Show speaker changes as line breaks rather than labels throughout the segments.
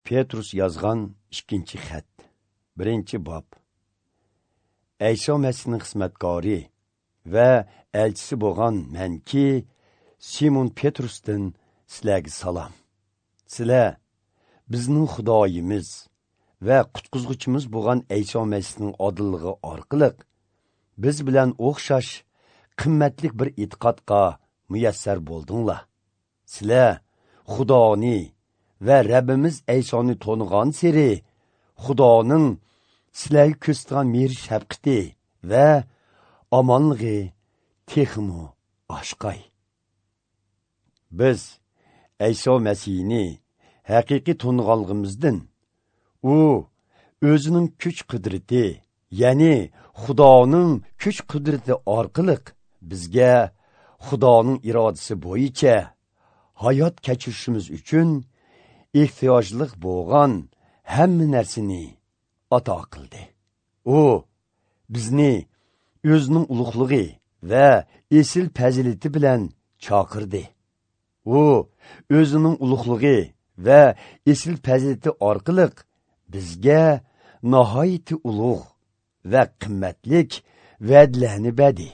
Petrus yazgan 2-chi xat, 1-chi bob. Eyso Mesihning xizmatkori va elchisi bo'lgan menki Simon Petrusdan sizlarga salom. Sizlar bizning Xudoyimiz va qutqizuvchimiz bo'lgan Eyso Mesihning odilligi orqali biz bilan o'xshash qimmatli bir e'tiqodga muyassar bo'ldinglar. Sizlar Xudoni va Rabbimiz Eysoni to'nigan seri Xudoning sizlarga ko'rsatgan mehr shafqati va omonligi texmu oshqay. Biz Eyso Mesihni haqiqiy to'niganligimizdan u o'zining kuch qudrati, ya'ni Xudoning kuch qudrati orqali bizga Xudoning irodasi bo'yicha hayot kechirishimiz uchun ehtiyojliq bo'lgan hamma narsani ato qildi. U bizni o'zining ulug'ligi va esil fazilati bilan chaqirdi. U o'zining ulug'ligi va esil fazilati orqali bizga nihoyat ulug' va qimmatlik va'dalarni berdi.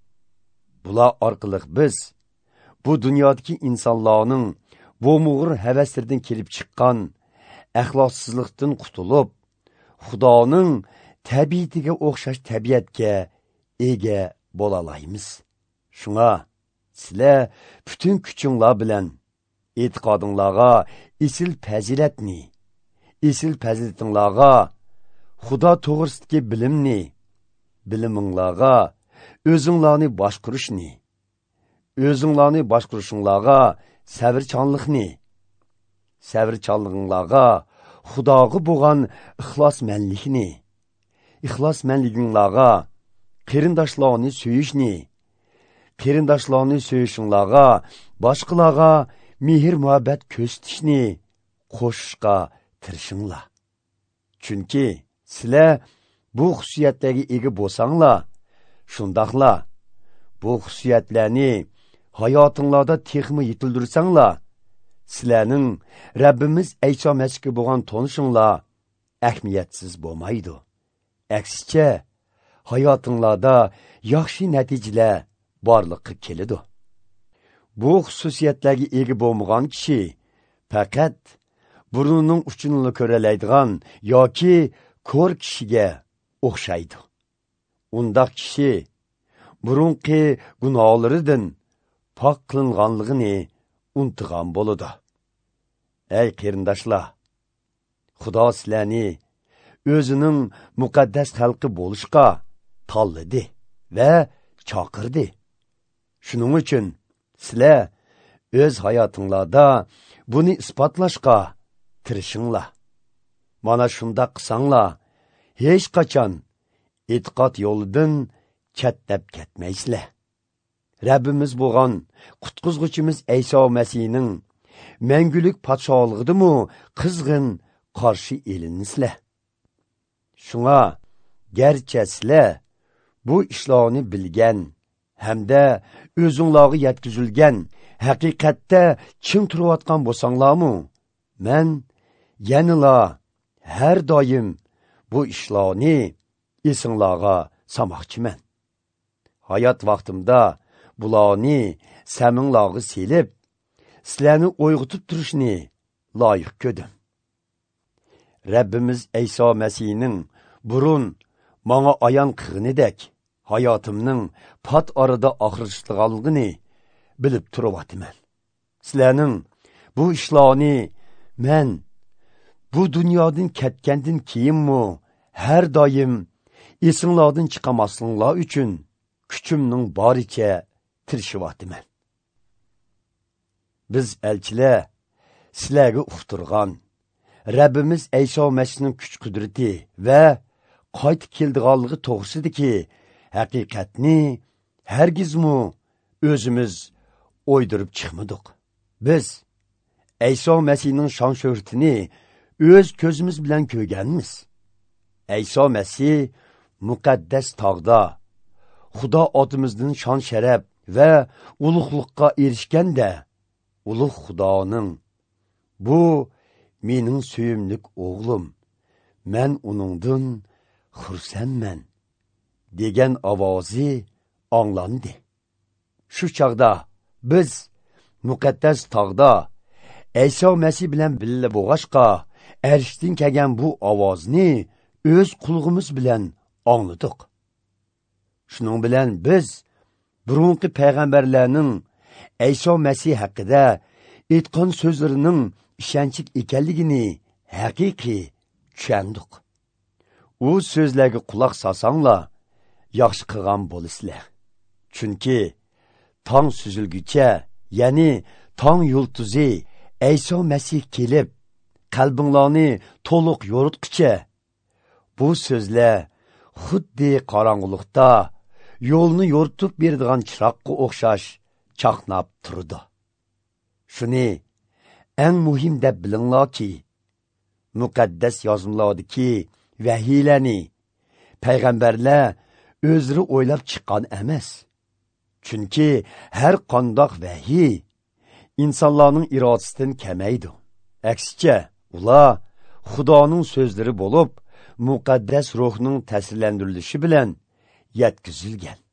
Bular orqali biz bu dunyodagi insonlarning bu mug'ur havaslardan kelib chiqqan axloqsizlikdan qutulib, Xudoning tabiatiga o'xshash tabiatga ega bo'la olamiz. Shunga sizlar butun kuchinglar bilan e'tiqodinglarga esil fazilatni, esil fazilatinglarga Xudo to'g'risidagi bilimni, biliminglarga o'zinglarni boshqarishni, o'zinglarni boshqarishinglarga sabrchanlikni, sabrchanliginglarga Xudoga bo'lgan ixlosmanlikni, ixlosmanliginglarga qarindoshlarni suyishni, qarindoshlarni suyishinglarga boshqalarga mehr muhabbat ko'rsatishni qo'shishga tirishinglar. Chunki sizlar bu xususiyatlarga ega bo'lsanglar, shundaqla bu xususiyatlarni hayotinglarda texmi yetildirsanglar, sizlarning Rabbimiz Eyso Mesihga bo'lgan tonishinglar ahamiyatsiz bo'lmaydi. Aksicha, hayotinglarda yaxshi natijalar borliqqa keladi. Bu xususiyatlarga ega bo'lmagan kishi faqat burnining uchini ko'ralaydigan yoki ko'r kishiga o'xshaydi. Undaq kishi burunqi gunohlaridan pok qilinganligini unutgan bo'ladi. Ey qarindoshlar, Xudo sizlarni o'zining muqaddas xalqi bo'lishga tanladi va chaqirdi. Shuning uchun sizlar o'z hayotinglarda buni isbotlashga tirishinglar. Mana shunday qilsanglar, hech qachon e'tiqod yo'lidan chetdab ketmaysizlar. Rabbimiz bo'lgan qutqizuvchimiz Eyso Mesihning mangulik podshohligidimi qizg'in qarshi elinsizlar. Shunga garchi sizlar bu ishlarni bilgan hamda o'zinglarga yetkazilgan haqiqatda chin turayotgan bo'lsanglarmi, men yanila har doim bu ishlarni esinglarga samoqchiman. Hayot vaqtimda bularni saminglarga selib, sizlarni o'yg'itib turishni loyiq ko'rdim. Rabbimiz Eyso Mesihning burun menga ayon qilganidek hayotimning pat orada oxirlashganligini bilib turibman. Sizlarning bu ishlarni men bu dunyodan ketgandan keyinmi har doim esinglardan chiqamasliginglar uchun kuchimning boricha tirishyapman. Biz elchilar sizlarga uqtirgan Rabbimiz Eyso Mesihning kuch qudrati va qaytib keldiganligi to'g'risidagi haqiqatni hargizmi o'zimiz o'ydirib chiqmadik. Biz Eyso Mesihning shon shuhratini o'z ko'zimiz bilan ko'rganmiz. Eyso Mesih muqaddas tog'da Xudo otimizning shon sharaf va ulug'liqqa erishganda ulug' Xudoning bu mening suyimlik o'g'lim, men uningdan xursandman degan ovozi anglandi. Shu chaqda biz muqaddas tog'da Eyso Masih bilan birga bo'lg'ashqa, arshdan kelgan bu ovozni o'z qulog'imiz bilan angladik. Shuning bilan biz burunqi payg'ambarlarning Eyso Masih haqida aytgan so'zlarining ishonchli ekanligini haqiqiy tushundik. U so'zlarga quloq solsanglar, yaxshi qilgan bo'lasizlar. Chunki tong suzilguncha, ya'ni tong yultuzi Eyso Masih kelib, qalbinglarni to'liq yoritqicha, bu so'zlar xuddi qorong'ulikda yo'lni yoritib beradigan chiroqqa o'xshash chaqnab turdi. Shuni eng muhim deb bilinglarki, muqaddas yozmalardagi vahiylarni payg'ambarlar o'zlari o'ylab chiqqan emas. Chunki har qandoq vahiy insonlarning irodasidan kamaydi. Aksicha, ular Xudoning so'zlari bo'lib, muqaddas ruhning ta'sirlantirilishi bilan yetkazilgan.